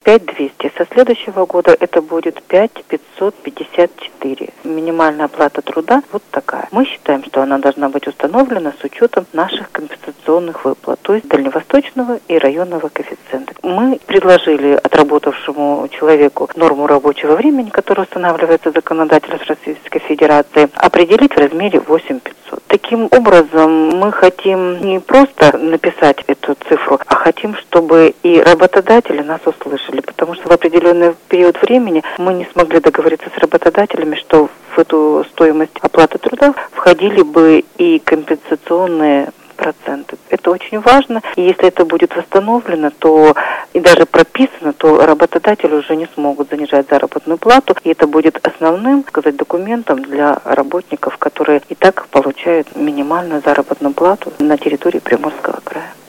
5200. Со следующего года это будет 5554. Минимальная оплата труда вот такая. Мы считаем, что она должна быть установлена с учетом наших компенсационных выплат, то есть дальневосточного и районного коэффициента. Мы предложили отработавшему человеку норму рабочего времени, которая устанавливается законодательством Российской Федерации, определить в размере 8500. Таким образом, мы хотим не просто написать эту цифру, а хотим, чтобы и работодатели нас услышали, потому что в определенный период времени мы не смогли договориться с работодателями, что в эту стоимость оплаты труда входили бы и компенсационные проценты. Это очень важно. И если это будет восстановлено, то и даже прописано, то работодатели уже не смогут занижать заработную плату. И это будет основным, документом для работников, которые и так получают минимальную заработную плату на территории Приморского края.